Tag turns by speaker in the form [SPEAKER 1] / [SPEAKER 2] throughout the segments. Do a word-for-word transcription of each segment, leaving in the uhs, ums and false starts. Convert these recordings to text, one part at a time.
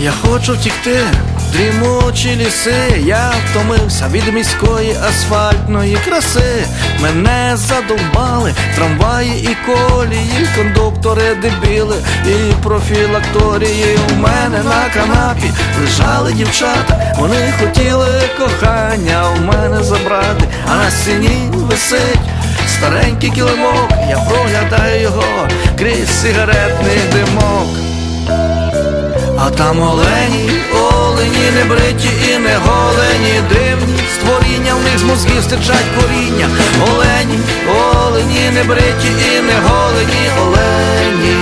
[SPEAKER 1] Я хочу втікти в дрімучі ліси. Я втомився від міської асфальтної краси. Мене задовбали трамваї і колії, кондуктори дебіли і профілакторії. У мене на канапі лежали дівчата, вони хотіли кохання у мене забрати. А на стіні висить старенький килимок, я проглядаю його крізь сигаретний димок. А там олені, олені, не бриті і не голені, дивні створіння, в них з мозгів стичать коріння. Олені, олені, не бриті і не голені, олені.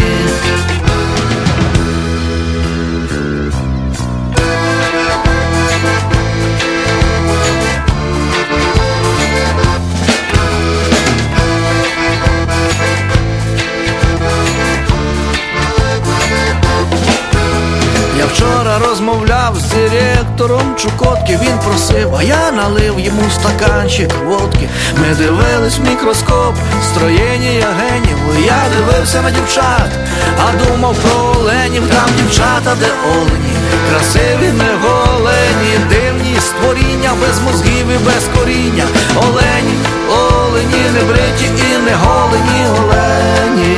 [SPEAKER 1] Я вчора розмовляв з директором Чукотки. Він просив, а я налив йому стаканчик водки. Ми дивились в мікроскоп строєння генів. Я дивився на дівчат, а думав про оленів. Там дівчата, де олені, красиві, не голені, дивні створіння, без мозгів і без коріння. Олені, олені, не бриті і не голені, олені.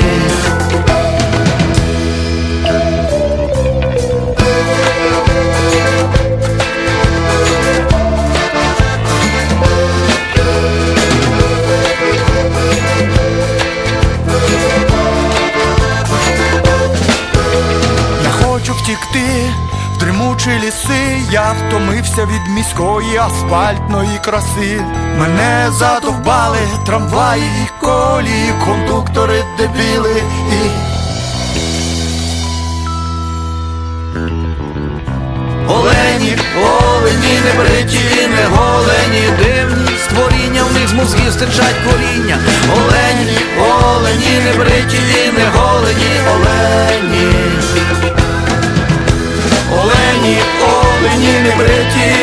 [SPEAKER 2] Втікти в дрімучі ліси, я втомився від міської асфальтної краси. Мене задовбали трамваї і колії, кондуктори дебіли і...
[SPEAKER 1] Олені, олені, не бриті і не голені, дивні створіння, в них з мозгів стичать коріння. Олені, олені, не бриті і не голені, олені. Олені, олені, не бриті